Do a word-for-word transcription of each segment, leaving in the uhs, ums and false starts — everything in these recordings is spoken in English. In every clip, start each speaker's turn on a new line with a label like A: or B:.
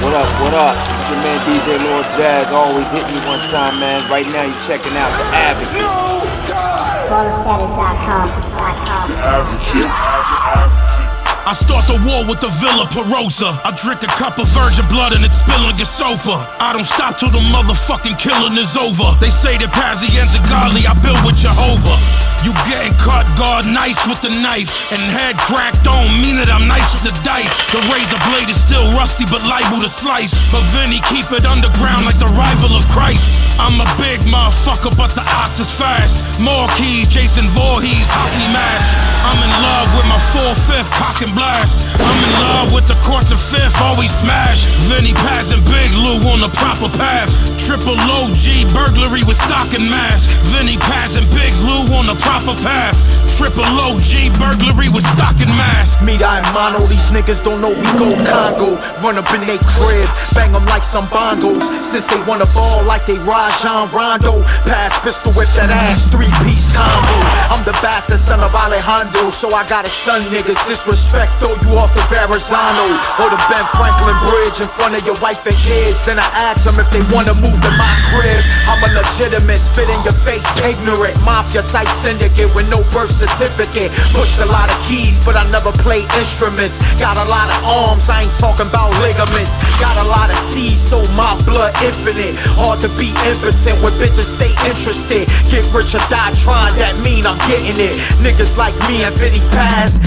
A: What up, what up? It's your man D J Lord Jazz, always hitting you one time, man. Right now you're checking out The Advocate.
B: No time!
C: Baller Status dot com.
B: The Advocate.
D: I start the war with the Villa Perosa. I drink a cup of virgin blood and it's spill on your sofa. I don't stop till the motherfucking killing is over. They say that Pazienza Gali, I build with Jehovah. You getting cut, guard nice with the knife. And head cracked don't mean that I'm nice with the dice. The razor blade is still rusty but liable to slice. But Vinny keep it underground like the rival of Christ. I'm a big motherfucker but the ox is fast. More keys, Jason Voorhees, hockey mask. I'm in love with my four-fifth cock and blast. I'm in love with the courts and fifth, always smash. Vinny Paz and Big Lou on the proper path. Triple O G burglary with stocking mask. Vinny Paz and Big Lou on the proper path. Triple O G burglary with stocking mask.
E: Meet I and Mono, these niggas don't know we go Congo. Run up in they crib, bang them like some bongos. Since they wanna ball like they Rajon Rondo. Pass pistol whip that ass, three-piece combo. I'm the bastard son of Alejandro, so I got a son niggas. Disrespect throw you off the Verrazano or the Ben Franklin Bridge in front of your wife and kids. Then I ask them if they wanna move to my crib. I'm a legitimate, spit in your face, ignorant mafia type syndicate with no birth certificate. Pushed a lot of keys, but I never play instruments. Got a lot of arms, I ain't talking about ligaments. Got a lot of C's, so my blood infinite. Hard to be impotent when bitches stay interested. Get rich or die trying, that mean I'm getting it. Niggas like me and Vinny Paz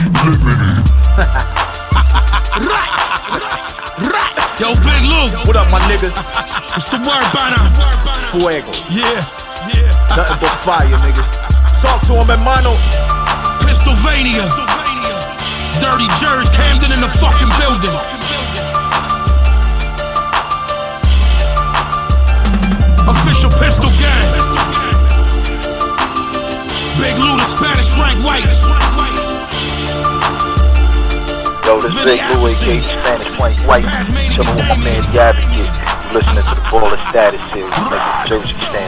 D: Yo, Big Lou.
E: What up, my nigga?
D: What's the word, Bana?
E: Fuego.
D: Yeah, yeah.
E: Nothing but fire, nigga. Talk to him, hermano.
D: Pennsylvania. Dirty Jerz, Camden in the fucking building. Official pistol gang. Big Lou, the Spanish Frank White.
F: Yo, this Big Lou, aka Spanish Frank White. Chillin' with my man The Advocate. Listening to the Baller Status series. Making Jersey stand.